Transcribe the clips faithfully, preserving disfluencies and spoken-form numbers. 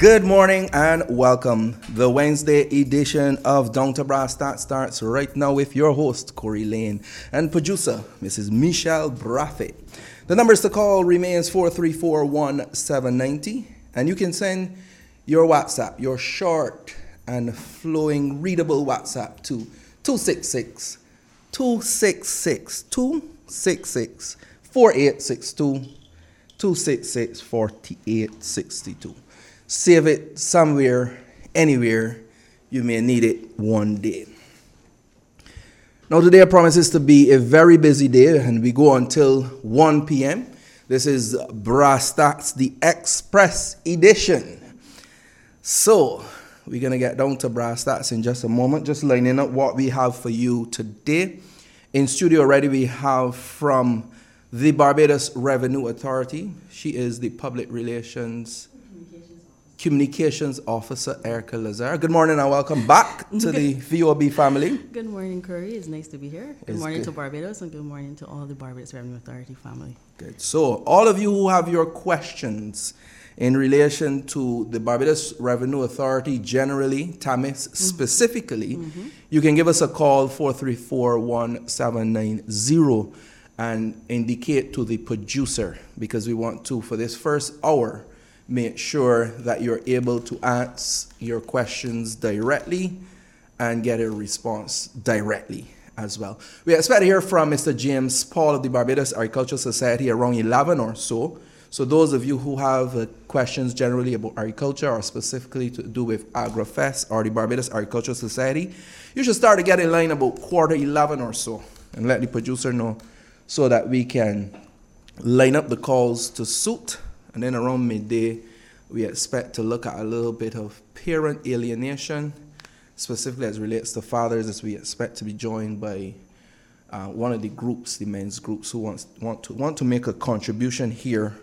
Good morning and welcome. The Wednesday edition of Down to Brass Stats starts right now with your host, Corey Lane, and producer, Missus Michelle Braffett. The numbers to call remains four three four, one seven nine zero, and you can send your WhatsApp, your short and flowing readable WhatsApp to two six six, two six six, two six six, four eight six two, two six six, four eight six two. Save it somewhere, anywhere. You may need it one day. Now today promises to be a very busy day, and we go until one p.m. This is Brass Stats, the Express edition. So we're going to get down to Brass Stats in just a moment, just lining up what we have for you today. In studio already we have from the Barbados Revenue Authority. She is the Public Relations Communications Officer, Erica Lazar. Good morning and welcome back to the V O B family. Good morning, Curry. It's nice to be here. Good It's morning good. to Barbados and good morning to all the Barbados Revenue Authority family. Good. So, all of you who have your questions in relation to the Barbados Revenue Authority generally, TAMIS mm-hmm. specifically, mm-hmm. you can give us a call, four three four, one seven nine zero, and indicate to the producer, because we want to, for this first hour, make sure that you're able to ask your questions directly and get a response directly as well. We expect to hear from Mister James Paul of the Barbados Agricultural Society around eleven or so. So those of you who have uh, questions generally about agriculture or specifically to do with AgriFest or the Barbados Agricultural Society, you should start to get in line about quarter eleven or so and let the producer know so that we can line up the calls to suit. And then around midday, we expect to look at a little bit of parent alienation, specifically as relates to fathers, as we expect to be joined by uh, one of the groups, the men's groups, who wants, want to want to make a contribution here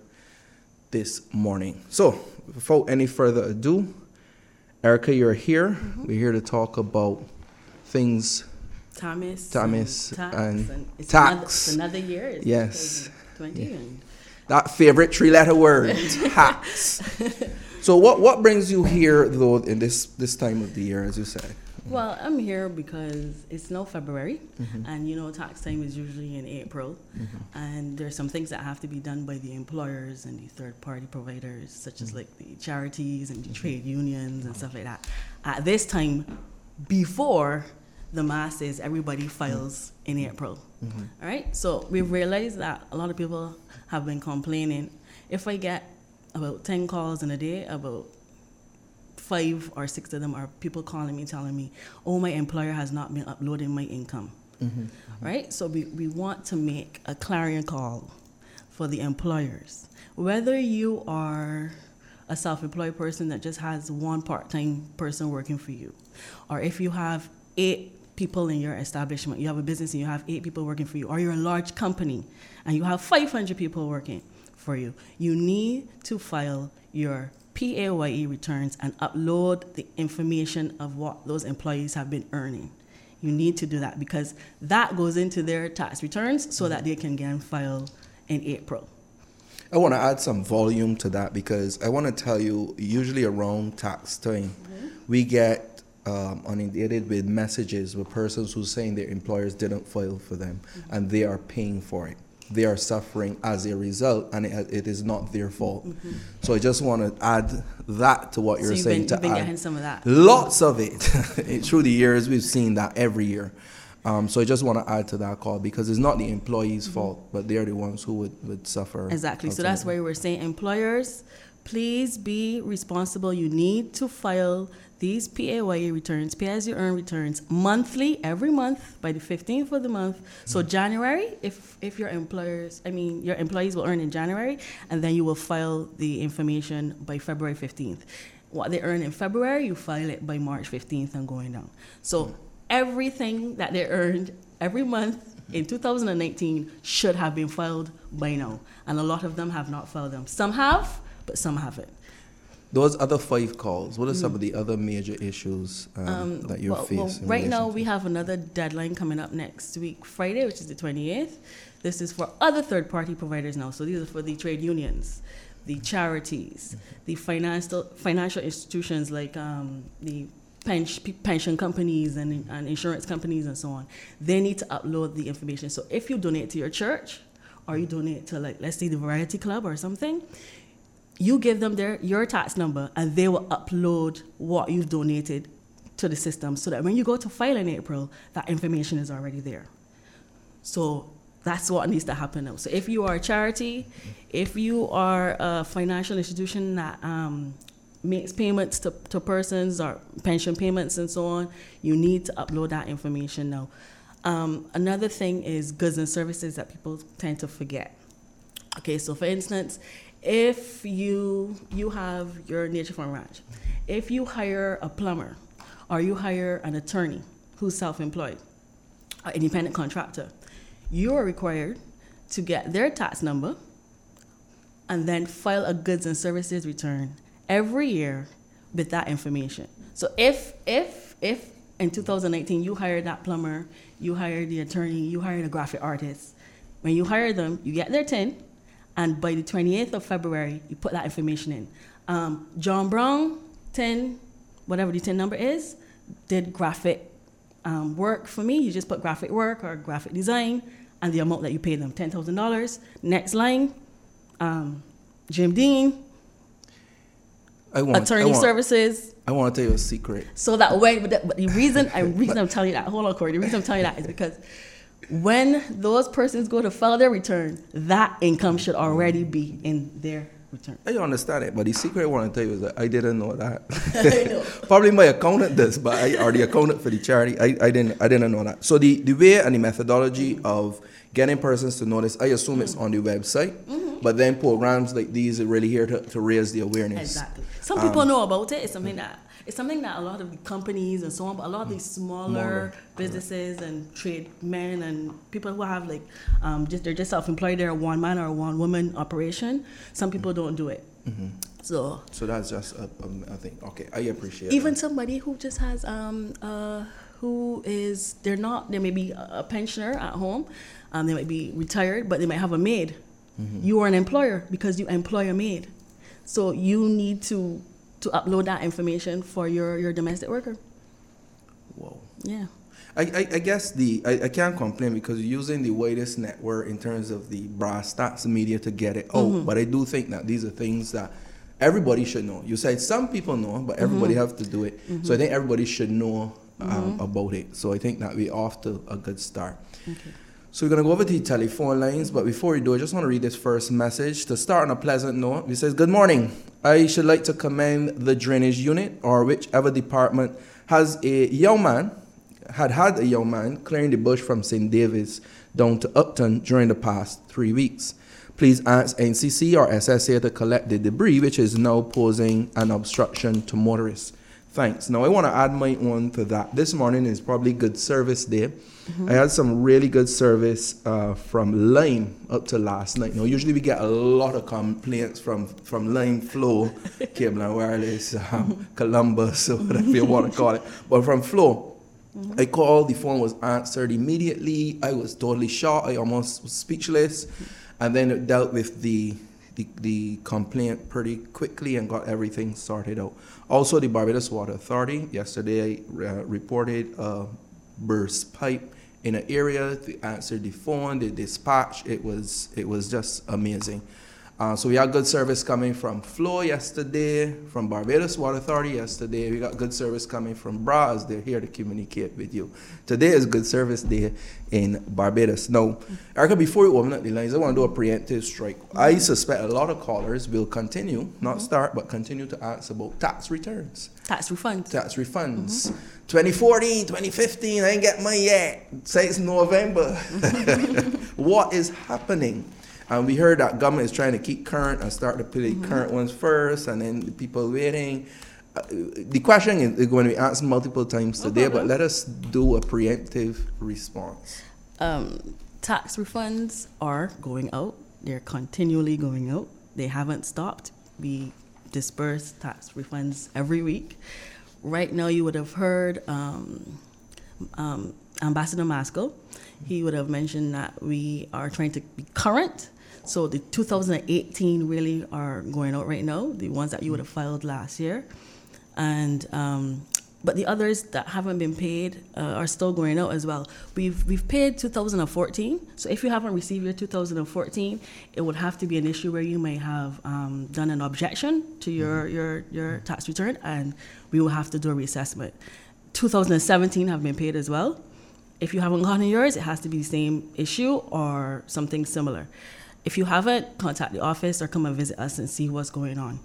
this morning. So, without any further ado, Erica, you're here. Mm-hmm. We're here to talk about things. TAMIS. TAMIS and, and, and it's tax. Another, it's another year. It's yes. twenty Yeah. And that favorite three-letter word, tax. So what, what brings you here, though, in this, this time of the year, as you say? Well, I'm here because it's now February, Mm-hmm. and you know tax time is usually in April, Mm-hmm. and there's some things that have to be done by the employers and the third-party providers, such as Mm-hmm. like the charities and the trade unions and stuff like that. At this time, before the masses, everybody files in April. Mm-hmm. All right, so we've realized that a lot of people have been complaining. If I get about ten calls in a day, about five or six of them are people calling me telling me, oh, my employer has not been uploading my income. Mm-hmm. Right, so we, we want to make a clarion call for the employers. Whether you are a self-employed person that just has one part-time person working for you, or if you have eight people in your establishment, you have a business and you have eight people working for you, or you're a large company and you have five hundred people working for you, you need to file your P A Y E returns and upload the information of what those employees have been earning. You need to do that because that goes into their tax returns so that they can again file in April. I want to add some volume to that because I want to tell you, usually around tax time, mm-hmm. we get um, inundated with messages with persons who are saying their employers didn't file for them, mm-hmm. and they are paying for it. They are suffering as a result, and it, it is not their fault. Mm-hmm. So I just want to add that to what so you're you've saying. Been, to you've been add getting some of that. Lots of it. Through the years, we've seen that every year. Um, so I just want to add to that call because it's not the employee's mm-hmm. fault, but they're the ones who would, would suffer. Exactly. Ultimately. So that's why we're saying employers, please be responsible. You need to file these P A Y E returns, pay as you earn returns, monthly, every month by the fifteenth of the month. Mm-hmm. So January, if if your employers, I mean your employees will earn in January, and then you will file the information by February fifteenth. What they earn in February, you file it by March fifteenth and going down. So mm-hmm. everything that they earned every month in two thousand nineteen should have been filed by now, and a lot of them have not filed them. Some have, but some haven't. Those other five calls, what are some of the other major issues um, um, that you're well, facing? Well, right now, we have another deadline coming up next week, Friday, which is the twenty-eighth. This is for other third-party providers now. So these are for the trade unions. the charities, the financial financial institutions like um, the pension, pension companies and, and insurance companies and so on, they need to upload the information. So if you donate to your church, or you donate to, like, let's say the Variety Club or something, you give them their your tax number, and they will upload what you've donated to the system, so that when you go to file in April, that information is already there. So that's what needs to happen now. So if you are a charity, if you are a financial institution that um, makes payments to, to persons or pension payments and so on, you need to upload that information now. Um, another thing is goods and services that people tend to forget. Okay, so for instance, if you you have your Nature Farm Ranch, if you hire a plumber or you hire an attorney who's self-employed, an independent contractor, you are required to get their tax number and then file a goods and services return every year with that information. So if if if in two thousand nineteen you hired that plumber, you hired the attorney, you hired a graphic artist, when you hire them, you get their T I N, and by the twenty-eighth of February, you put that information in. Um, John Brown, T I N, whatever the T I N number is, did graphic um, work for me. You just put graphic work or graphic design and the amount that you pay them, ten thousand dollars. Next line, um, Jim Dean, I want, attorney I want, services. I want to tell you a secret. So that way, but the, but the reason, I, reason I'm telling you that, hold on, Corey, the reason I'm telling you that is because when those persons go to file their return, that income should already be in their return. I understand it, but the secret I want to tell you is that I didn't know that. I know. Probably my accountant does, but I, or the accountant for the charity, I, I didn't I didn't know that. So the, the way and the methodology mm-hmm. of getting persons to notice, I assume mm-hmm. it's on the website, mm-hmm. but then programs like these are really here to, to raise the awareness. Exactly. Some people um, know about it. It's something that it's something that a lot of companies and so on, but a lot of these smaller, smaller businesses correct. and trade men and people who have like um, just they're just self-employed, they're a one man or a one woman operation. Some people mm-hmm. don't do it. Mm-hmm. So so that's just a, a, a thing. Okay, I appreciate. Even that. somebody who just has um uh who is they're not they may be a pensioner at home, um they might be retired, but they might have a maid. Mm-hmm. You are an employer because you employ a maid, so you need to. to upload that information for your, your domestic worker. Whoa. Yeah. I, I, I guess the I, I can't complain because you're using the widest network in terms of the brass stats media to get it out. Mm-hmm. But I do think that these are things that everybody should know. You said some people know, but everybody mm-hmm. have to do it. Mm-hmm. So I think everybody should know um, mm-hmm. about it. So I think that we're off to a good start. Okay. So we're going to go over to the telephone lines, but before we do, I just want to read this first message. To start on a pleasant note, it says, "Good morning. I should like to commend the drainage unit or whichever department has a young man, had had a young man clearing the bush from Saint David's down to Upton during the past three weeks. Please ask N C C or S S A to collect the debris, which is now posing an obstruction to motorists. Thanks." Now, I want to add my own to that. This morning is probably good service day. Mm-hmm. I had some really good service uh, from Lime up to last night. Now, usually we get a lot of complaints from, from Lime Flow, Cable and Wireless, um, mm-hmm. Columbus, or whatever you want to call it. But from Flow, mm-hmm. I called, the phone was answered immediately. I was totally shocked. I almost was speechless. And then it dealt with the The, the complaint pretty quickly and got everything sorted out. Also, the Barbados Water Authority, yesterday I uh, reported a burst pipe in an area. They answered the phone, they dispatched. It was, it was just amazing. Uh, so we had good service coming from Flow yesterday, from Barbados Water Authority yesterday. We got good service coming from B R A S. They're here to communicate with you. Today is good service day in Barbados. Now, Erica, before we open up the lines, I want to do a preemptive strike. I suspect a lot of callers will continue, not mm-hmm. start, but continue to ask about tax returns. Tax refunds. Tax refunds. Mm-hmm. twenty fourteen, twenty fifteen, I ain't get money yet. Say it's November. What is happening? And we heard that government is trying to keep current and start to pay the mm-hmm. current ones first, and then the people waiting. Uh, the question is going to be asked multiple times today, okay, but let us do a preemptive response. Um, tax refunds are going out. They're continually going out. They haven't stopped. We disperse tax refunds every week. Right now, you would have heard um, um, Ambassador Maskell. He would have mentioned that we are trying to be current. So the two thousand eighteen really are going out right now, the ones that you would have filed last year. And um, but the others that haven't been paid uh, are still going out as well. We've we've paid two thousand fourteen. So if you haven't received your two thousand fourteen, it would have to be an issue where you may have um, done an objection to your, your, your tax return, and we will have to do a reassessment. two thousand seventeen have been paid as well. If you haven't gotten yours, it has to be the same issue or something similar. If you haven't, contact the office or come and visit us and see what's going on.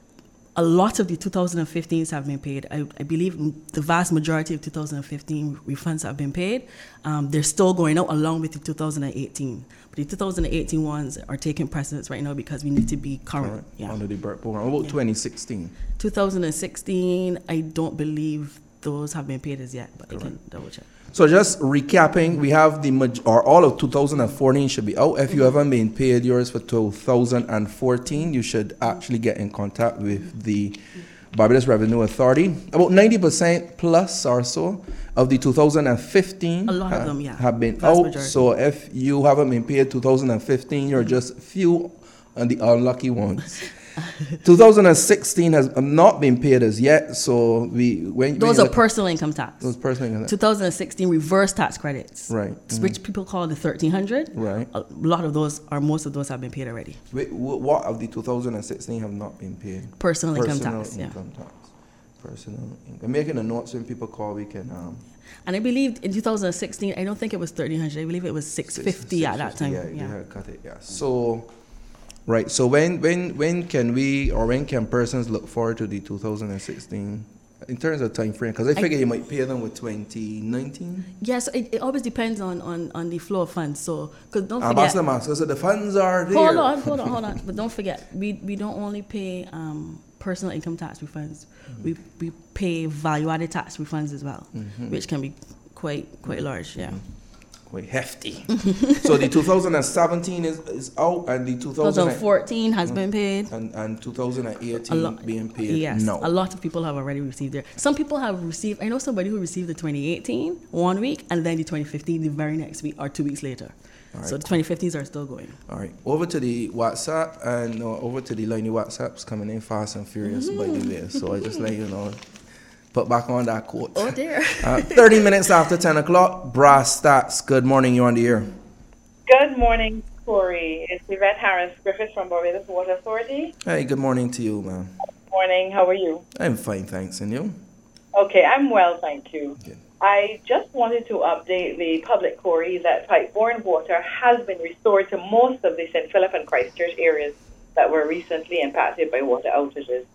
A lot of the two thousand fifteens have been paid. I, I believe the vast majority of two thousand fifteen refunds have been paid. Um, they're still going out along with the two thousand eighteen. But the two thousand eighteen ones are taking precedence right now because we need to be current. Right. Yeah. Under the B R C program. What about Yeah. twenty sixteen? two thousand sixteen, I don't believe those have been paid as yet, but Correct. I can double check. So just recapping, we have the, maj- or all of two thousand fourteen should be out. If you haven't been paid yours for two thousand fourteen, you should actually get in contact with the Barbados Revenue Authority. About ninety percent plus or so of the two thousand fifteen A lot of ha- them, yeah. have been Vast out. majority. So if you haven't been paid two thousand fifteen, you're just few and the unlucky ones. two thousand sixteen has not been paid as yet, so we when Those when are personal income tax. those personal two thousand sixteen reverse tax credits. right, Which people call the thirteen hundred. right. A lot of those, or most of those, have been paid already. Wait, wh- what of the two thousand sixteen have not been paid? Personal, income Personal tax, yeah. income tax. Personal income. I'm making a note so when people call, we can. Um, And I believe in two thousand sixteen, I don't think it was thirteen hundred. I believe it was six fifty at that time. Yeah, Yeah. you had cut it. Yeah. So, right. So when when when can we or when can persons look forward to the two thousand sixteen in terms of time frame? Because I figure you might pay them with twenty nineteen. Yes, it, it always depends on, on, on the flow of funds. So, because don't forget. Ambassador Master, so the funds are there. Hold on, hold on, hold on. But don't forget, we, we don't only pay um, personal income tax refunds. Mm-hmm. We we pay value-added tax refunds as well, Mm-hmm. which can be quite quite large. Yeah. Quite hefty. So the two thousand seventeen is, is out, and the two thousand twenty fourteen has been paid. and, and two thousand A eighteen lot, being paid. yes, No. a lot of people have already received their. Some people have received. I know somebody who received the twenty eighteen one week, and then the twenty fifteen the very next week or two weeks later. All So right. the twenty fifteens are still going. All right, over to the WhatsApp and uh, over to the line. The WhatsApp's coming in fast and furious, by the way. So I just let you know, put back on that quote. Oh dear. Uh, thirty minutes after ten o'clock, Brass Stats. Good morning, you're on the air. Good morning, Corey. It's Yvette Harris Griffith from Barbados Water Authority. Hey, good morning to you, man. Morning, how are you? I'm fine, thanks. And you? Okay, I'm well, thank you. Good. I just wanted to update the public, Corey, that pipe-borne water has been restored to most of the Saint Philip and Christchurch areas that were recently impacted by water outages.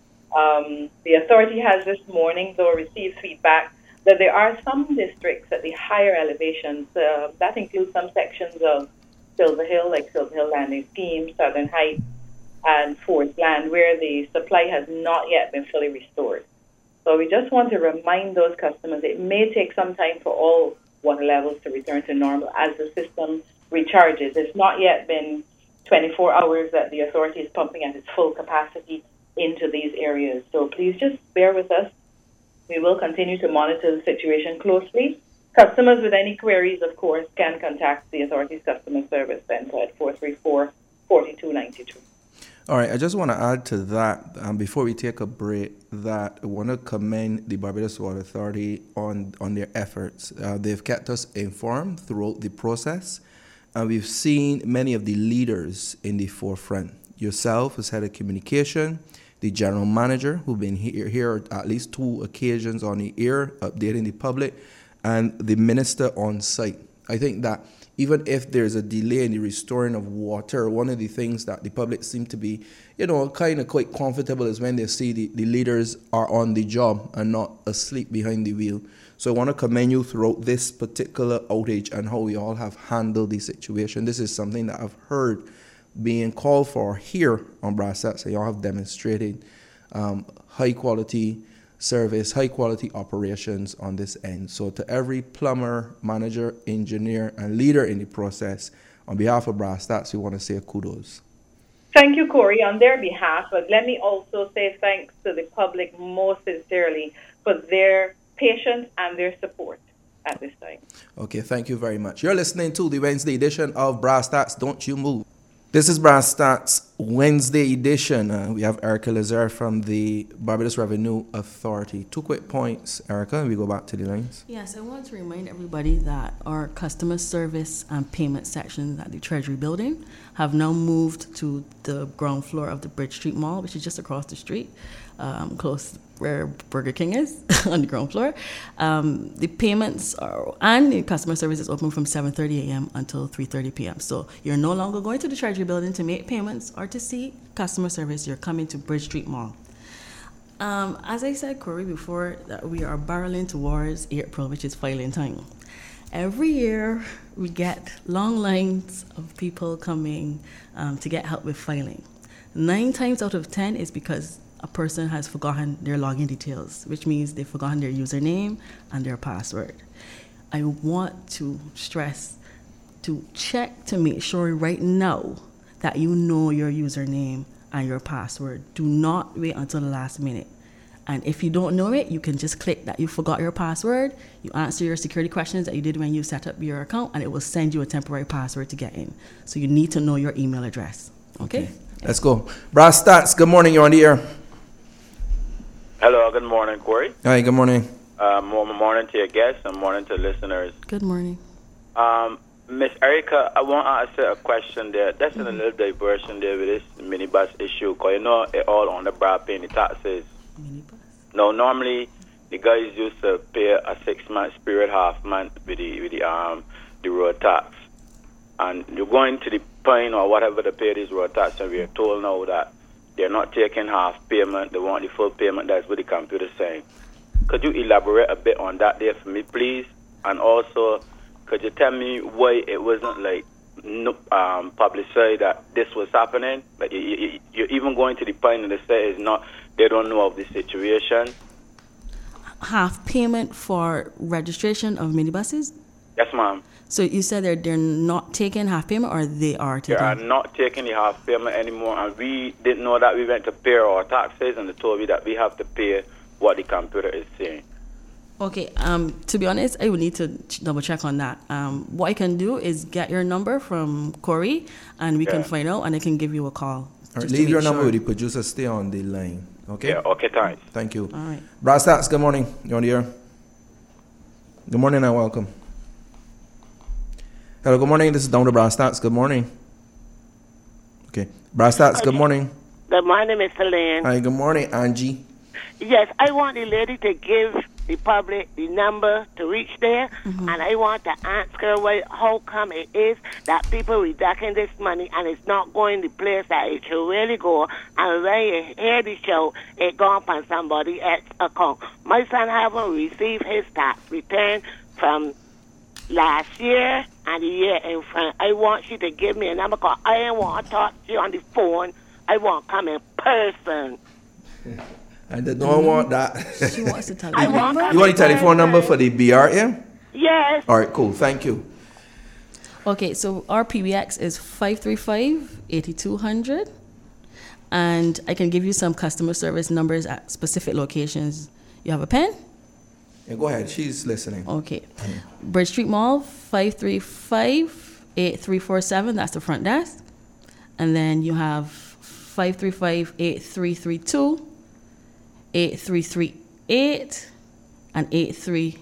Um, the authority has this morning, though, received feedback that there are some districts at the higher elevations. Uh, that includes some sections of Silver Hill, like Silver Hill Landing Scheme, Southern Heights, and Forest Land, where the supply has not yet been fully restored. So we just want to remind those customers it may take some time for all water levels to return to normal as the system recharges. It's not yet been twenty-four hours that the authority is pumping at its full capacity into these areas. So please just bear with us. We will continue to monitor the situation closely. Customers with any queries, of course, can contact the authority's customer service center at four three four, four two nine two. All right, I just want to add to that, um, before we take a break, that I want to commend the Barbados Water Authority on, on their efforts. Uh, they've kept us informed throughout the process, and we've seen many of the leaders in the forefront. Yourself as head of communication, the general manager, who've been here, here at least two occasions on the air, updating the public, and the minister on site. I think that even if there's a delay in the restoring of water, one of the things that the public seem to be, you know, kind of quite comfortable is when they see the, the leaders are on the job and not asleep behind the wheel. So I want to commend you throughout this particular outage and how we all have handled the situation. This is something that I've heard being called for here on Brass Stats. So y'all have demonstrated um, high quality service, high quality operations on this end. So to every plumber, manager, engineer, and leader in the process, on behalf of Brass Stats, we want to say kudos. Thank you, Corey, on their behalf. But let me also say thanks to the public most sincerely for their patience and their support at this time. Okay, thank you very much. You're listening to the Wednesday edition of Brass Stats. Don't you move. This is Brass Stats Wednesday edition. Uh, we have Erica Lazar from the Barbados Revenue Authority. Two quick points, Erica, and we go back to the lines. Yes, I want to remind everybody that our customer service and payment sections at the Treasury Building have now moved to the ground floor of the Bridge Street Mall, which is just across the street, um, close where Burger King is on the ground floor. Um, the payments are, and the customer service is open from seven thirty a.m. until three thirty p.m. So you're no longer going to the Treasury Building to make payments or to see customer service. You're coming to Bridge Street Mall. Um, as I said, Corey, before, that we are barreling towards April, which is filing time. Every year, we get long lines of people coming um, to get help with filing. Nine times out of ten is because a person has forgotten their login details, which means they've forgotten their username and their password. I want to stress to check to make sure right now that you know your username and your password. Do not wait until the last minute. And if you don't know it, you can just click that you forgot your password. You answer your security questions that you did when you set up your account, and it will send you a temporary password to get in. So you need to know your email address. Okay? Okay. Let's go. Brass Stats, good morning. You're on the air. Hello, good morning, Corey. Hi, good morning. Uh, morning to your guests and morning to listeners. Good morning. Um, Miss Erica, I want to ask you a question there. That's mm-hmm. in a little diversion there with this minibus issue, because you know it all on the brow paying the taxes. Minibus? No, normally the guys used to pay a six month period, half month with the with the um the road tax, and you're going to the point or whatever to pay this road tax, and we are told now that they're not taking half payment. They want the full payment. That's what the computer saying. Could you elaborate a bit on that there for me, please? And also, could you tell me why it wasn't like no, um, publicized that this was happening? But you, you, you're even going to the point that they say it's not. They don't know of the situation. Half payment for registration of minibuses? Yes, ma'am. So you said they're, they're not taking half payment, or they are taking? They are not taking the half payment anymore, and we didn't know that. We went to pay our taxes, and they told me that we have to pay what the computer is saying. Okay, um, to be honest, I would need to ch- double check on that. Um, what I can do is get your number from Corey, and we yeah. can find out, and I can give you a call. All right, just leave your sure. number with the producer. Stay on the line. Okay? Yeah, okay, thanks. Thank you. All right. Brass Stats, good morning. You're on the air. Good morning and welcome. Hello, good morning. This is down to Brass Stats. Good morning. Okay. Brass Stats, good morning. Good morning, Mister Lane. Hi, good morning, Angie. Yes, I want the lady to give the public the number to reach there, mm-hmm. and I want to ask her why, how come it is that people reducting this money and it's not going the place that it should really go, and when you hear the show, it gone on somebody else's account. My son haven't received his tax return from last year and the year in front. I want you to give me a number, because I don't want to talk to you on the phone. I want to come in person. And they don't want that. She wants to tell I you. want You want the telephone number for the B R M? Yes. All right, cool. Thank you. Okay, so our P B X is five three five, eight two zero zero, and I can give you some customer service numbers at specific locations. You have a pen? Yeah, go ahead. She's listening. Okay. Bridge Street Mall, five three five, eight three four seven. That's the front desk. And then you have five three five, eight three three two, eight three three eight, and eight three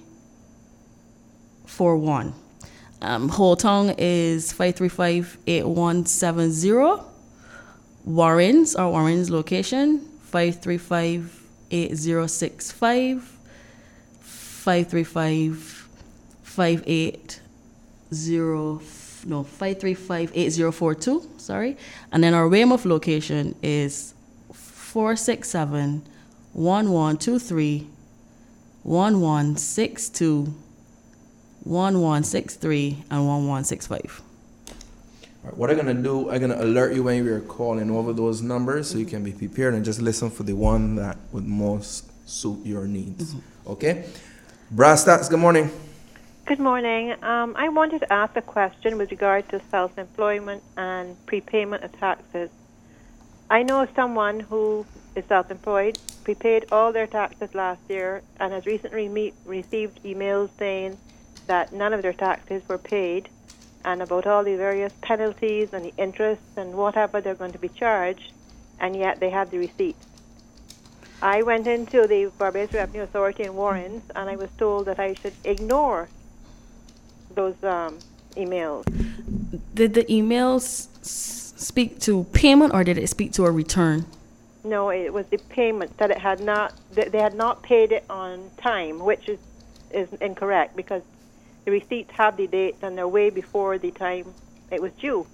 four one. Um, Whole Tongue is five three five, eight one seven zero. Warren's, our Warren's location, five three five, eight zero six five. Five three five five eight zero no five three five eight zero four two. Sorry, and then our Weymouth location is four six seven one one two three one one six two one one six three and one one six five. All right, what I'm gonna do, I'm gonna alert you when we're calling over those numbers, so you can be prepared and just listen for the one that would most suit your needs. Mm-hmm. Okay. Brass Stats, good morning. Good morning. Um, I wanted to ask a question with regard to self-employment and prepayment of taxes. I know someone who is self-employed, prepaid all their taxes last year, and has recently meet, received emails saying that none of their taxes were paid, and about all the various penalties and the interest and whatever they're going to be charged, and yet they have the receipts. I went into the Barbados Revenue Authority in Warrens, and I was told that I should ignore those um, emails. Did the emails s- speak to payment, or did it speak to a return? No, it was the payment that it had not. That they had not paid it on time, which is is incorrect because the receipts have the dates and they're way before the time it was due.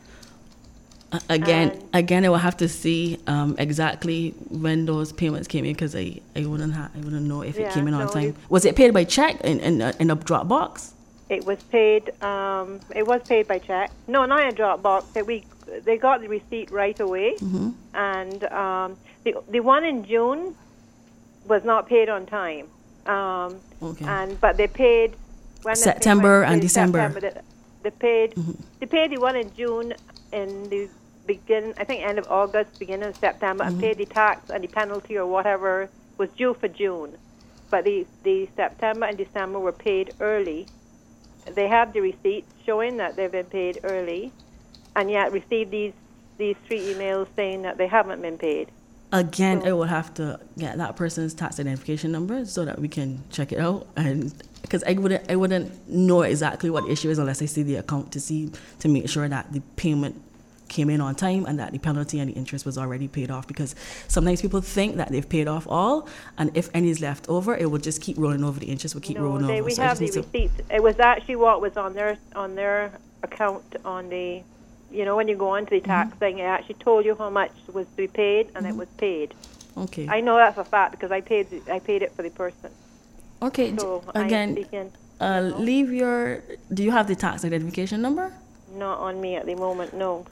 Uh, again, And- again, I will have to see um, exactly when those payments came in because I, I wouldn't ha- I wouldn't know if Yeah, it came in on no, time. you- Was it paid by check in in, uh, in a drop box? It was paid. Um, it was paid by check. No, not in a Dropbox. That we they got the receipt right away, Mm-hmm. and um, the the one in June was not paid on time. Um, Okay. And but they paid when the September payment and in December. September, they, they paid. Mm-hmm. They paid the one in June in the begin. I think end of August, beginning of September, Mm-hmm. and paid the tax and the penalty or whatever was due for June. But the the September and December were paid early. They have the receipts showing that they've been paid early, and yet received these these three emails saying that they haven't been paid. Again, So- I will have to get that person's tax identification number so that we can check it out, and because I wouldn't I wouldn't know exactly what the issue is unless I see the account to see to make sure that the payment came in on time and that the penalty and the interest was already paid off, because sometimes people think that they've paid off all, and if any is left over, it will just keep rolling over. The interest will keep No, rolling they, over. we So I have just the need to- receipts. It was actually what was on their on their account on the, you know, when you go onto the tax Mm-hmm. thing, it actually told you how much was to be paid, and it was paid. Okay. I know that's a fact because I paid the- I paid it for the person. Okay. d- So I'm Again, speaking uh, leave your. Do you have the tax identification number? not on me at the moment, no.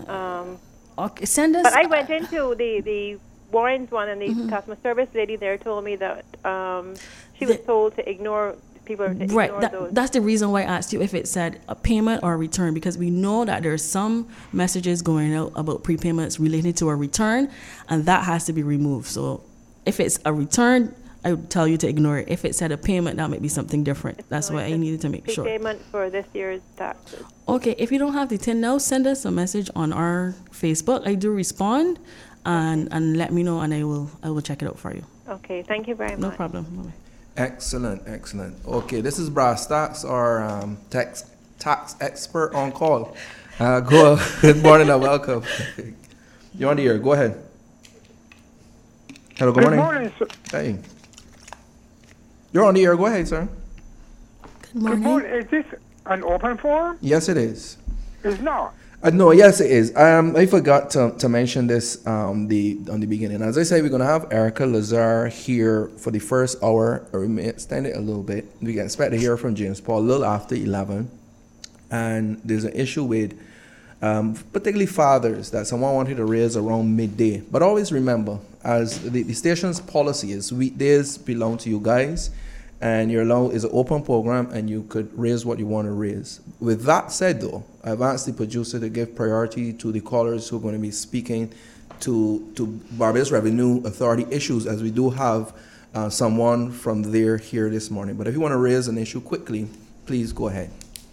Um, Okay. Send us. But I went into the, the Warrens one, and the Mm-hmm. customer service lady there told me that um, she was The- told to ignore people to Right, ignore that, those. that's the reason why I asked you if it said a payment or a return, because we know that there's some messages going out about prepayments related to a return, and that has to be removed. So if it's a return, I would tell you to ignore it. If it said a payment, that might be something different. That's So why it's I a needed to make sure. Prepayment for this year's taxes. Okay, if you don't have the T I N now, send us a message on our Facebook. I do respond, and and let me know, and I will I will check it out for you. Okay, thank you very No much. problem. Bye-bye. Excellent, excellent. Okay, this is Brass Tax, our um, tax tax expert on call. Uh, go. Good morning and welcome. You're on the air. Go ahead. Hello. Good, Good morning. morning, sir. Hey. You're on the air. Go ahead, sir. Good Good morning. morning. Is this an open forum? Yes, it is. It's not. Uh, no, yes, it is. Um, I forgot to, to mention this um, the on the beginning. As I said, we're going to have Erica Lazar here for the first hour, or we may extend it a little bit. We can expect to hear from James Paul a little after eleven. And there's an issue with um, particularly fathers that someone wanted to raise around midday. But always remember, as the, the station's policy is, weekdays belong to you guys, and your loan is an open program, and you could raise what you want to raise. With that said, though, I've asked the producer to give priority to the callers who are going to be speaking to to Barbados Revenue Authority issues, as we do have uh, someone from there here this morning. But if you want to raise an issue quickly, please go ahead.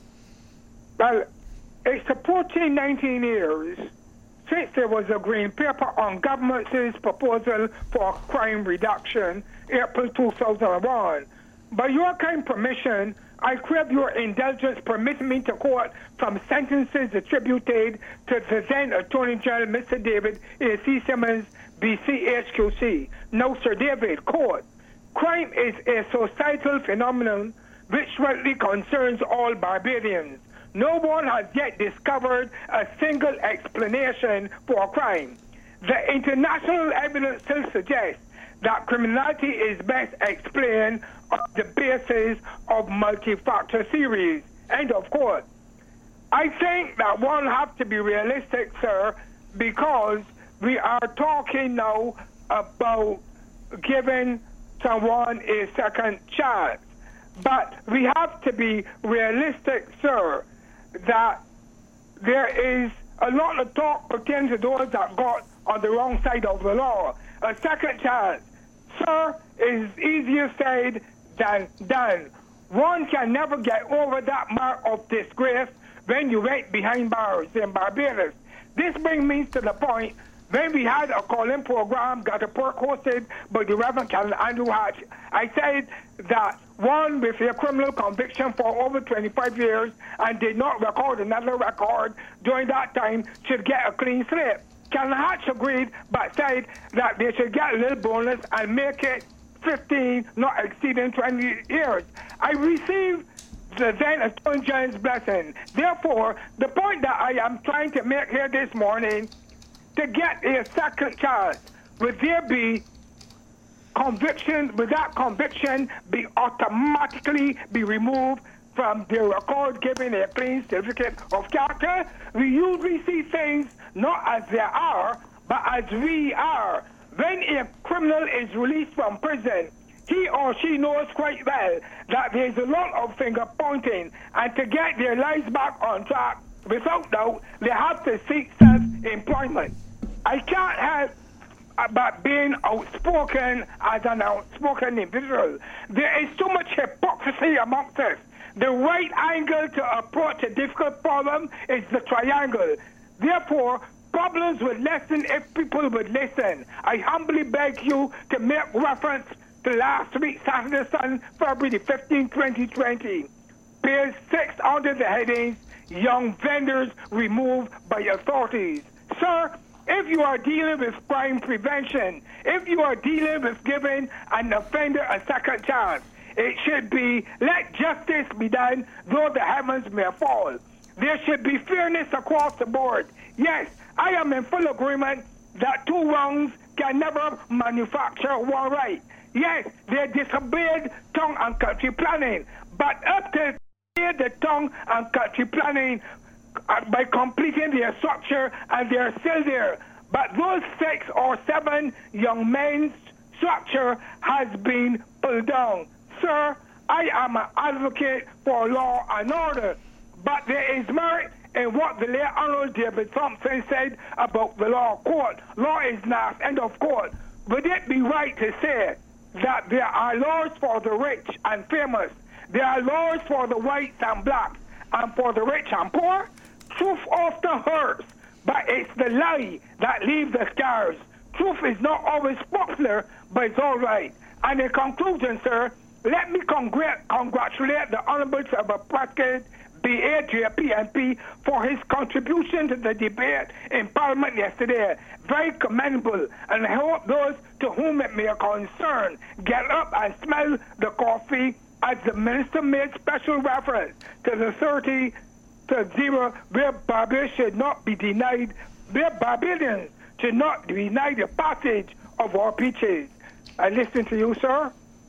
Well, it's the fourteen, nineteen years since there was a green paper on government's proposal for crime reduction, April two thousand one. By your kind permission, I crave your indulgence permitting me to quote from sentences attributed to the then Attorney General, Mister David A. C. Simmons, B C H Q C. Now, Sir David, quote, crime is a societal phenomenon which rightly concerns all Barbadians. No one has yet discovered a single explanation for crime. The international evidence still suggests that criminality is best explained on the basis of multi-factor theories. End of quote. I think that one has to be realistic, sir, because we are talking now about giving someone a second chance. But we have to be realistic, sir, that there is a lot of talk pertaining to those that got on the wrong side of the law. A second chance, sir, is easier said than done. One can never get over that mark of disgrace when you went behind bars in Barbados. This brings me to the point when we had a call-in program, got a perk hosted by the Reverend Captain Andrew Hatch. I said that one with a criminal conviction for over twenty-five years and did not record another record during that time should get a clean slate. Captain Hatch agreed, but said that they should get a little bonus and make it fifteen, not exceeding twenty years. I received the then Attorney General's blessing. Therefore, the point that I am trying to make here this morning, to get a second chance, would there be conviction, would that conviction be automatically be removed from the record giving a clean certificate of character? We usually see things not as they are, but as we are. When a criminal is released from prison, he or she knows quite well that there's a lot of finger pointing, and to get their lives back on track, without doubt, they have to seek self-employment. I can't help but being outspoken as an outspoken individual. There is so much hypocrisy amongst us. The right angle to approach a difficult problem is the triangle. Therefore, problems would lessen if people would listen. I humbly beg you to make reference to last week, Saturday, Sun, February the fifteenth, twenty twenty. Page six under the headings, Young Vendors Removed by Authorities. Sir, if you are dealing with crime prevention, if you are dealing with giving an offender a second chance, it should be, let justice be done, though the heavens may fall. There should be fairness across the board. Yes, I am in full agreement that two wrongs can never manufacture one right. Yes, they disobeyed tongue and country planning, but up to the tongue and country planning uh, by completing their structure, and they're still there. But those six or seven young men's structure has been pulled down. Sir, I am an advocate for law and order, but there is merit in what the late Honorable David Thompson said about the law court. Law is not end of court. Would it be right to say that there are laws for the rich and famous, there are laws for the whites and blacks, and for the rich and poor? Truth often hurts, but it's the lie that leaves the scars. Truth is not always popular, but it's all right. And in conclusion, sir, let me congr- congratulate the Honorable Trevor Prescott, B A J P M P, for his contribution to the debate in Parliament yesterday. Very commendable, and I hope those to whom it may concern get up and smell the coffee, as the minister made special reference to the thirty to zero, where Barbados should not be denied, where Barbadians should not be denied the passage of our beaches. I listen to you, sir.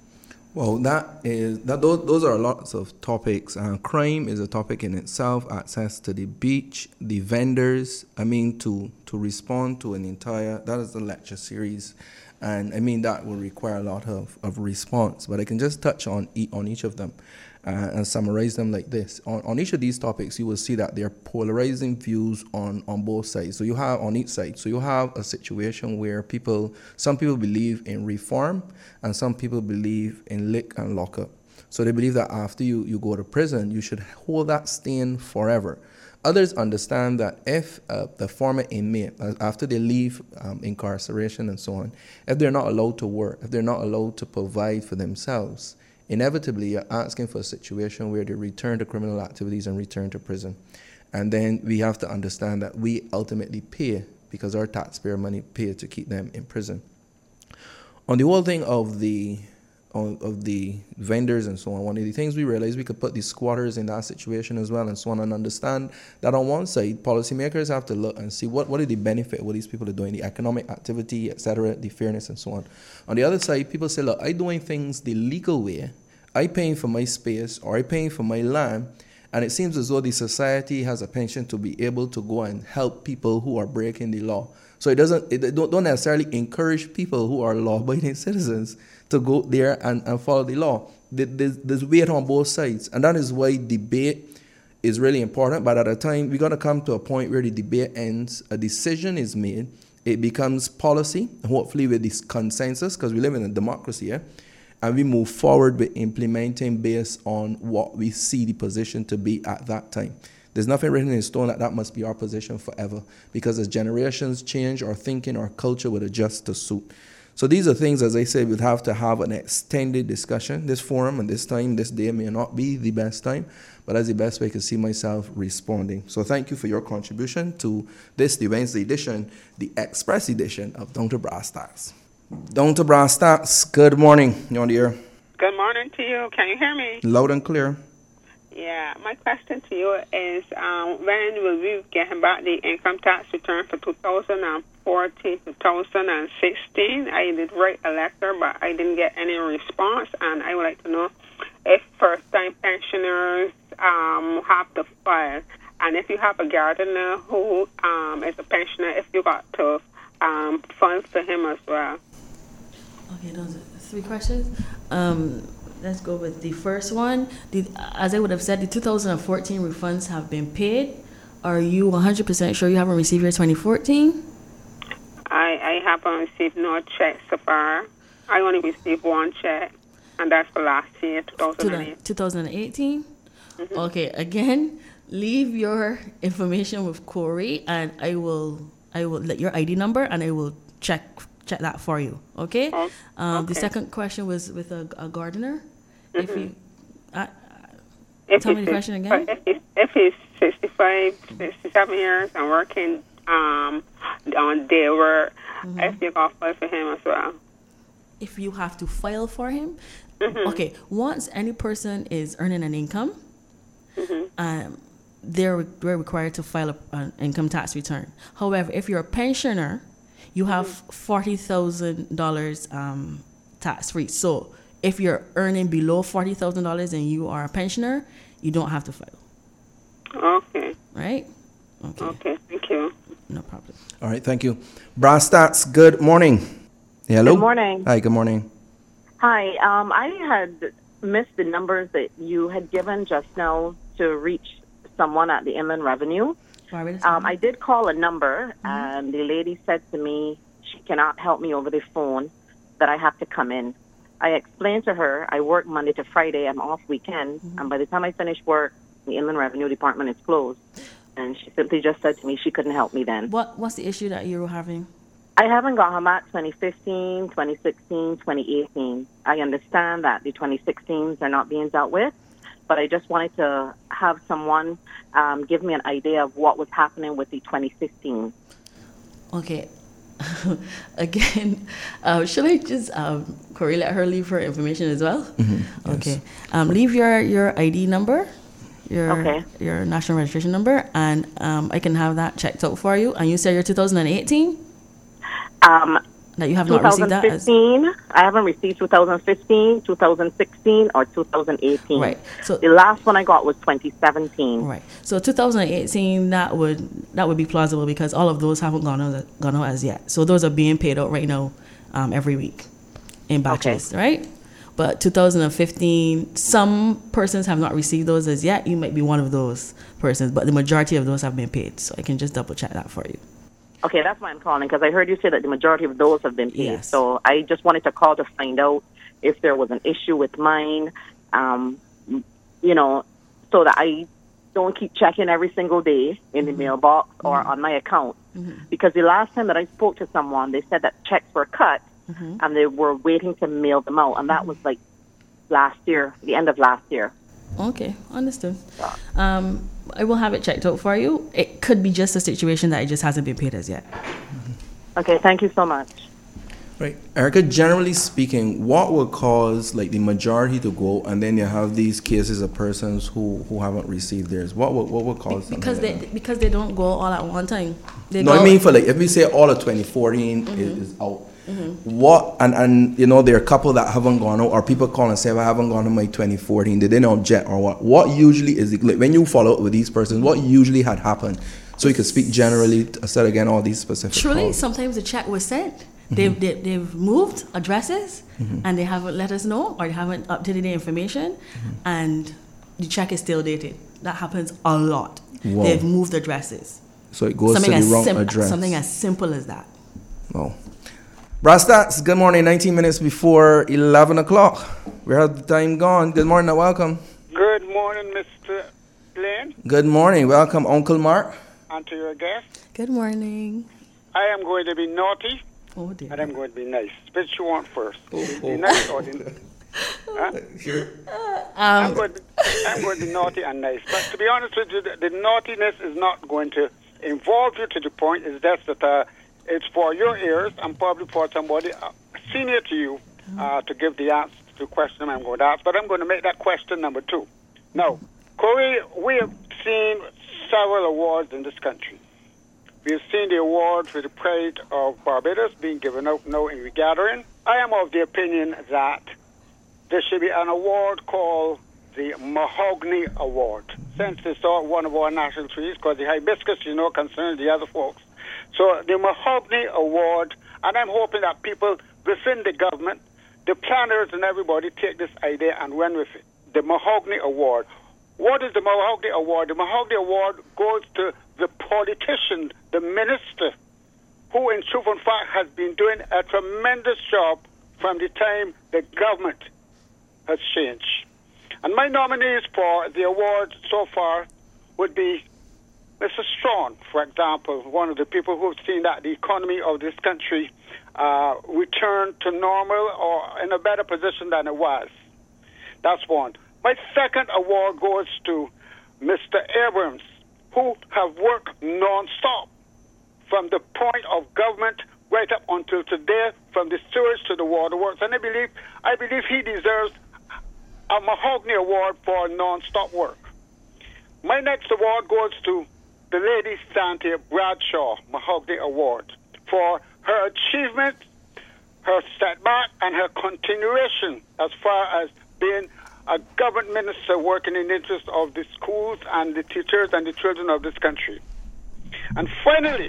Well, that is that. Those, those are lots of topics. Uh, crime is a topic in itself. Access to the beach, the vendors. I mean, to to respond to an entire, that is a lecture series, and I mean that will require a lot of, of response. But I can just touch on e- on each of them uh, and summarize them like this. On on each of these topics, you will see that there are polarizing views on on both sides. So you have on each side. So you have a situation where people, some people believe in reform, and some people believe in lick and lock up. So they believe that after you, you go to prison, you should hold that stain forever. Others understand that if uh, the former inmate, uh, after they leave um, incarceration and so on, if they're not allowed to work, if they're not allowed to provide for themselves, inevitably you're asking for a situation where they return to criminal activities and return to prison. And then we have to understand that we ultimately pay, because our taxpayer money pay to keep them in prison. On the whole thing of the of the vendors and so on, one of the things we realized, we could put the squatters in that situation as well and so on, and understand that on one side, policymakers have to look and see what, what are the benefit, what these people are doing, the economic activity, et cetera, the fairness and so on. On the other side, people say, look, I'm doing things the legal way, I'm paying for my space or I'm paying for my land, and it seems as though the society has a penchant to be able to go and help people who are breaking the law. So it doesn't, it don't, don't necessarily encourage people who are law-abiding citizens to go there and, and follow the law. There's, there's weight on both sides. And that is why debate is really important. But at a time, we're going to come to a point where the debate ends, a decision is made, it becomes policy, hopefully with this consensus, because we live in a democracy, yeah? And we move forward with implementing based on what we see the position to be at that time. There's nothing written in stone that that must be our position forever, because as generations change, our thinking, our culture would adjust to suit. So these are things, as I said, we'd have to have an extended discussion. This forum and this time, this day may not be the best time, but that's the best way I can see myself responding. So thank you for your contribution to this, the Wednesday edition, the Express edition of Down to Brass Tacks. Down to Brass Tacks, good morning. You're on the air. Good morning to you. Can you hear me? Loud and clear. Yeah, my question to you is um, when will we get back the income tax return for two thousand fourteen to two thousand sixteen? I did write a letter, but I didn't get any response, and I would like to know if first-time pensioners um, have to file, and if you have a gardener who um, is a pensioner, if you got to um, fund for him as well. Okay, those are three questions. Um, let's go with the first one. The, as I would have said, the two thousand fourteen refunds have been paid. Are you one hundred percent sure you haven't received your twenty fourteen? I, I haven't received no check so far. I only received one check, and that's for last year, two thousand eight. twenty eighteen? Mm-hmm. Okay, again, leave your information with Corey, and I will I will let your I D number, and I will check check that for you. Okay. Oh, um, okay. The second question was with a, a gardener. Mm-hmm. If you, uh, if tell me the question again. If he's, if he's sixty-five, sixty-seven years and working um, on day work, mm-hmm. if you can file for him as well. If you have to file for him, mm-hmm. okay. Once any person is earning an income, mm-hmm. um, they're they're required to file a, an income tax return. However, if you're a pensioner, you have forty thousand dollars um, tax free. So if you're earning below forty thousand dollars and you are a pensioner, you don't have to file. Okay. Right? Okay. Okay. Thank you. No problem. All right, thank you. Brass Tacks, good morning. Hello. Good morning. Hi, good morning. Hi. Um, I had missed the numbers that you had given just now to reach someone at the Inland Revenue. Um, I did call a number, mm-hmm. and the lady said to me she cannot help me over the phone, that I have to come in. I explained to her I work Monday to Friday, I'm off weekends, mm-hmm. and by the time I finish work, the Inland Revenue Department is closed. And she simply just said to me she couldn't help me then. What What's the issue that you were having? I haven't got him at twenty fifteen, twenty sixteen, twenty eighteen. I understand that the twenty sixteens are not being dealt with, but I just wanted to have someone um, give me an idea of what was happening with the twenty fifteen. Okay. Again, uh, should I just, um, Corey, let her leave her information as well? Mm-hmm. Yes. Okay. Um, leave your, your I D number, your okay. your national registration number, and um, I can have that checked out for you. And you said you're two thousand eighteen? Um, that you have not received that? twenty fifteen, as... I haven't received two thousand fifteen, two thousand sixteen, or two thousand eighteen. Right. So the last one I got was twenty seventeen. Right. So two thousand eighteen, that would that would be plausible because all of those haven't gone out, gone out as yet. So those are being paid out right now, um, every week, in batches, okay. Right? But two thousand fifteen, some persons have not received those as yet. You might be one of those persons, but the majority of those have been paid. So I can just double check that for you. Okay, that's why I'm calling, because I heard you say that the majority of those have been paid. Yes. So I just wanted to call to find out if there was an issue with mine, um, you know, so that I don't keep checking every single day in the mm-hmm. mailbox or mm-hmm. on my account. Mm-hmm. Because the last time that I spoke to someone, they said that checks were cut mm-hmm. and they were waiting to mail them out. And that mm-hmm. was like last year, the end of last year. Okay, understood. Um, I will have it checked out for you. It could be just a situation that it just hasn't been paid as yet. Mm-hmm. Okay, thank you so much. Right. Erica, generally speaking, what would cause like the majority to go, and then you have these cases of persons who, who haven't received theirs? What would what would cause Be- because like they because they don't go all at one time. They no, go I mean for like if we say all of twenty fourteen mm-hmm. is, is out. Mm-hmm. What and, and you know there are a couple that haven't gone out, or people call and say, well, I haven't gone to my twenty fourteen. Did they not object or what? What usually is the, like, when you follow up with these persons? What usually had happened? So you could speak generally. I said again all these specific. Truly, calls. sometimes the check was sent. Mm-hmm. They've they, they've moved addresses mm-hmm. and they haven't let us know, or they haven't updated the information, mm-hmm. and the check is still dated. That happens a lot. Wow. They've moved addresses. So it goes something to the wrong sim- address. Something as simple as that. Oh. Brass Tacks, good morning, nineteen minutes before eleven o'clock. We have the time gone. Good morning and welcome. Good morning, Mister Lane. Good morning. Welcome, Uncle Mark. And to your guest. Good morning. I am going to be naughty. Oh, dear. And I'm going to be nice. Which you want first? Oh, be oh. nice or the, huh? Sure. Um, I'm, going to, I'm going to be naughty and nice. But to be honest with you, the, the naughtiness is not going to involve you to the point. It's just that uh, it's for your ears and probably for somebody uh, senior to you uh, to give the answer to the question I'm going to ask. But I'm going to make that question number two. Now, Corey, we have seen several awards in this country. We have seen the award for the Pride of Barbados being given out now in regathering. I am of the opinion that there should be an award called the Mahogany Award, since it's all one of our national trees, because the hibiscus, you know, concerns the other folks. So the Mahogany Award, and I'm hoping that people within the government, the planners and everybody take this idea and run with it. The Mahogany Award. What is the Mahogany Award? The Mahogany Award goes to the politician, the minister, who in truth and fact has been doing a tremendous job from the time the government has changed. And my nominees for the award so far would be Mister Strawn, for example, one of the people who have seen that the economy of this country uh, return to normal or in a better position than it was. That's one. My second award goes to Mister Abrams, who have worked non-stop from the point of government right up until today, from the sewage to the waterworks. And I believe, I believe he deserves a Mahogany Award for non-stop work. My next award goes to the lady Santia Bradshaw Mahogany Award for her achievement, her setback, and her continuation as far as being a government minister working in the interest of the schools and the teachers and the children of this country. And finally,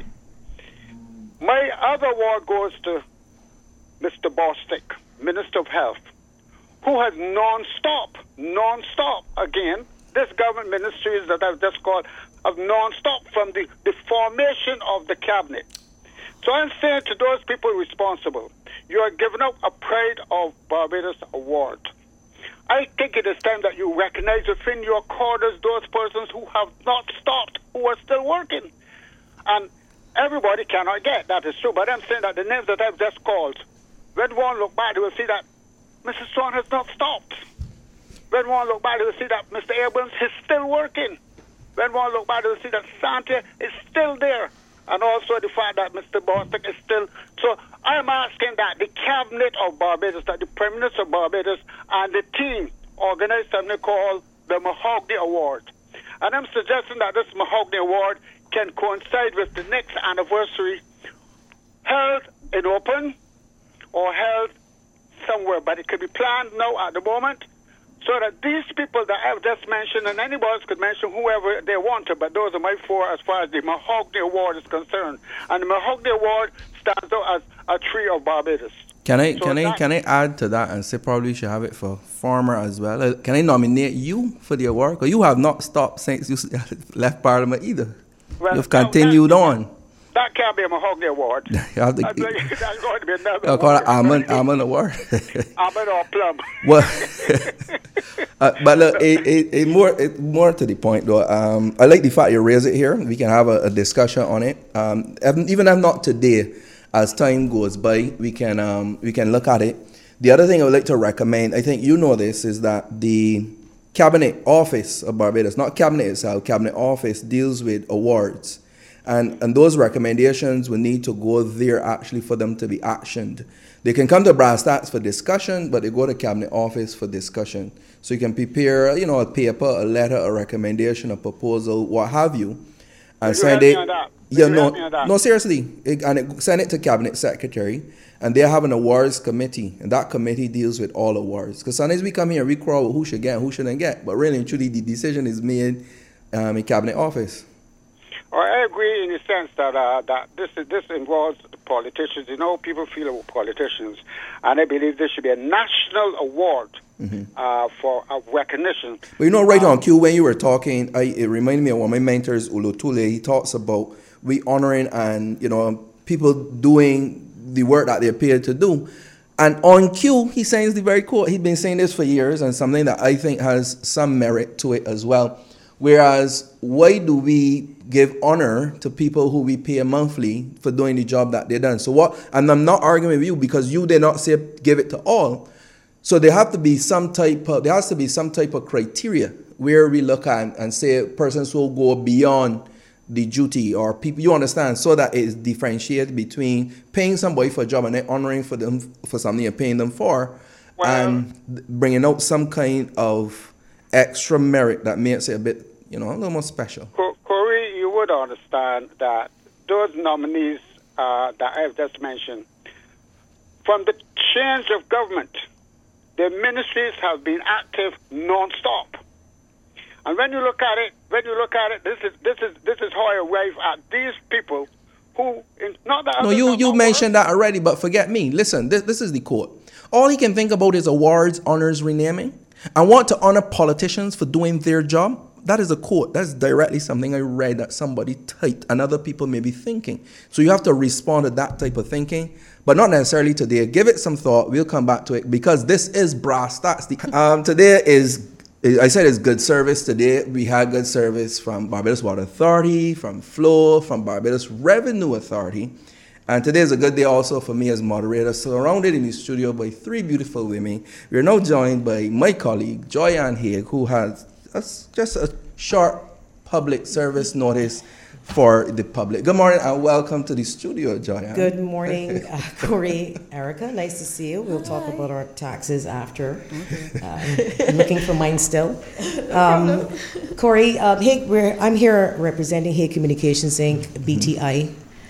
my other award goes to Mister Bostic, Minister of Health, who has non-stop, non-stop, again, this government ministries that I've just called, have non-stop from the, the formation of the cabinet. So I'm saying to those people responsible, you are giving out a Pride of Barbados Award. I think it is time that you recognize within your quarters those persons who have not stopped, who are still working. And everybody cannot get, that is true. But I'm saying that the names that I've just called, when one look back, they will see that Mister Strawn has not stopped. When one look back, they will see that Mister Abrams is still working. When one look back, they will see that Santia is still there. And also the fact that Mister Bostic is still... So I'm asking that the Cabinet of Barbados, that the Prime Minister of Barbados and the team organize something called the Mahogany Award. And I'm suggesting that this Mahogany Award can coincide with the next anniversary held in open or held somewhere. But it could be planned now at the moment, so that these people that I've just mentioned, and anybody else could mention whoever they want to, but those are my four as far as the Mahogany Award is concerned. And the Mahogany Award stands out as a tree of Barbados. Can I So can I that- can I add to that and say probably should have it for former as well? Uh, Can I nominate you for the award? Because you have not stopped since you left Parliament either. Well, You've now continued that- on. That can't be a Mahogany Award. You have to, That's, like- that's going to be another I'll call it award. Almond Almond Award. Almond or plum. Well, uh, but look, a, a, a more a more to the point though. Um, I like the fact you raise it here. We can have a, a discussion on it. Um, even even if not today, as time goes by, we can um, we can look at it. The other thing I would like to recommend, I think you know this, is that the Cabinet Office of Barbados, not Cabinet itself, Cabinet Office deals with awards. And, and those recommendations will need to go there actually for them to be actioned. They can come to Brass Stats for discussion, but they go to Cabinet Office for discussion. So you can prepare, you know, a paper, a letter, a recommendation, a proposal, what have you, and Will you send help me it. on that? Will Yeah, you no, help me on that? no, seriously, it, and it, send it to Cabinet Secretary, and they have an awards committee, and that committee deals with all awards. Because sometimes we come here, we quarrel who should get and who shouldn't get, but really and truly, the decision is made um, in Cabinet Office. Well, I agree in the sense that uh, that this this involves politicians. You know, people feel about politicians, and I believe there should be a national award Mm-hmm. uh, for uh, recognition. But you know, right Um, on cue, when you were talking, I, it reminded me of one of my mentors, Ulutule. He talks about we honoring and, you know, people doing the work that they're paid to do. And on cue, he says the very quote. He's been saying this for years, and something that I think has some merit to it as well. Whereas, why do we give honor to people who we pay monthly for doing the job that they done? So what, and I'm not arguing with you because you did not say give it to all. So there have to be some type of, there has to be some type of criteria where we look at and say persons who go beyond the duty or people, you understand, so that it is differentiated between paying somebody for a job and then honoring for them for something you're paying them for, well, and bringing out some kind of extra merit that makes it a bit, you know, a little more special. Corey, you would understand that those nominees uh, that I've just mentioned, from the change of government, the ministries have been active non-stop. And when you look at it, when you look at it, this is this is this is how I arrive at these people who, not that. No, you you mentioned that already, but forget me. Listen, this this is the quote. All he can think about is awards, honors, renaming, and want to honor politicians for doing their job. That is a quote. That's directly something I read that somebody typed, and other people may be thinking. So you have to respond to that type of thinking, but not necessarily today. Give it some thought. We'll come back to it because this is Brass Stats. Um, today is. I said it's good service today. We had good service from Barbados Water Authority, from Flow, from Barbados Revenue Authority. And today is a good day also for me as moderator, surrounded in the studio by three beautiful women. We are now joined by my colleague, Joyanne Haig, who has a, just a short public service notice for the public. Good morning and welcome to the studio, Joyanne. Good morning, uh, Corey, Erica. Nice to see you. We'll talk Hi. about our taxes after. Okay. Uh, I'm looking for mine still. Um, Corey, uh, Haig, we're, I'm here representing Haig Communications Incorporated, B T I,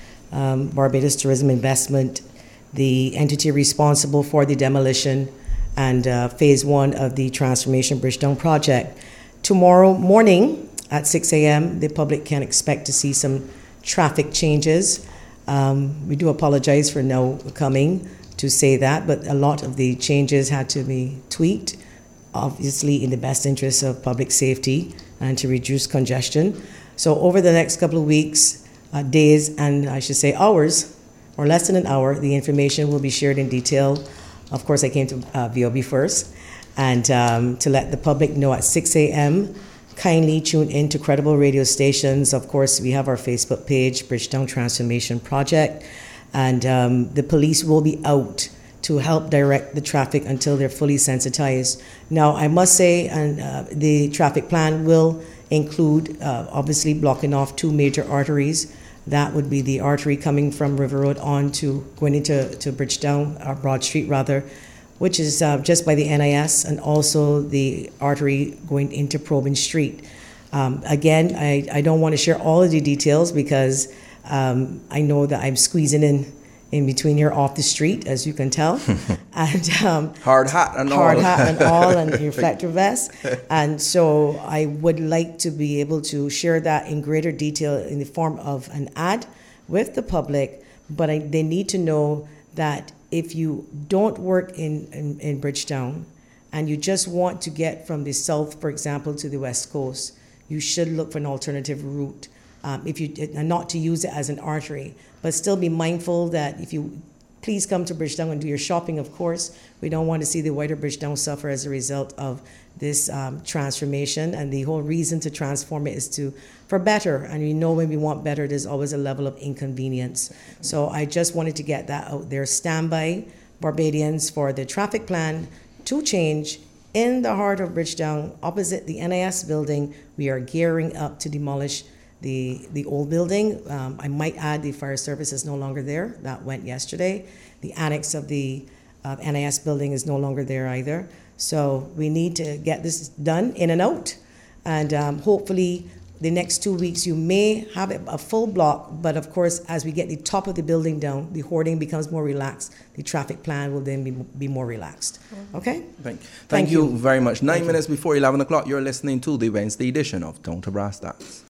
um, Barbados Tourism Investment, the entity responsible for the demolition and uh, phase one of the Transformation Bridgetown project. Tomorrow morning, at six a.m., the public can expect to see some traffic changes. Um, we do apologize for no coming to say that, but a lot of the changes had to be tweaked, obviously in the best interest of public safety and to reduce congestion. So over the next couple of weeks, uh, days, and I should say hours, or less than an hour, the information will be shared in detail. Of course, I came to uh, V O B first, and um, to let the public know at six a.m., kindly tune in to credible radio stations. Of course, we have our Facebook page, Bridgetown Transformation Project, and um, the police will be out to help direct the traffic until they're fully sensitized. Now, I must say, and uh, the traffic plan will include, uh, obviously, blocking off two major arteries. That would be the artery coming from River Road on to going into to Bridgetown, or Broad Street rather, which is uh, just by the N I S, and also the artery going into Probin Street. Um, again, I, I don't want to share all of the details because um, I know that I'm squeezing in in between here off the street, as you can tell. and um, Hard hat and hard all. Hard hat and all, and reflector vest. And so I would like to be able to share that in greater detail in the form of an ad with the public, but I, they need to know that if you don't work in, in, in Bridgetown and you just want to get from the south, for example, to the west coast, you should look for an alternative route. Um, if you and not to use it as an artery, but still be mindful that if you please come to Bridgetown and do your shopping, of course. We don't want to see the wider Bridgetown suffer as a result of this um, transformation, and the whole reason to transform it is to for better, and we know when we want better, there's always a level of inconvenience. So I just wanted to get that out there. Stand by, Barbadians, for the traffic plan to change in the heart of Bridgetown, opposite the N I S building. We are gearing up to demolish the the old building. Um, I might add the fire service is no longer there. That went yesterday. The annex of the uh, N I S building is no longer there either. So we need to get this done in and out. And um, hopefully the next two weeks you may have a full block, but of course as we get the top of the building down, the hoarding becomes more relaxed. The traffic plan will then be, be more relaxed. Okay? Thank, thank, thank you, you very much. Nine thank minutes you. Before eleven o'clock, you're listening to the Wednesday edition of Down to Brass Stats.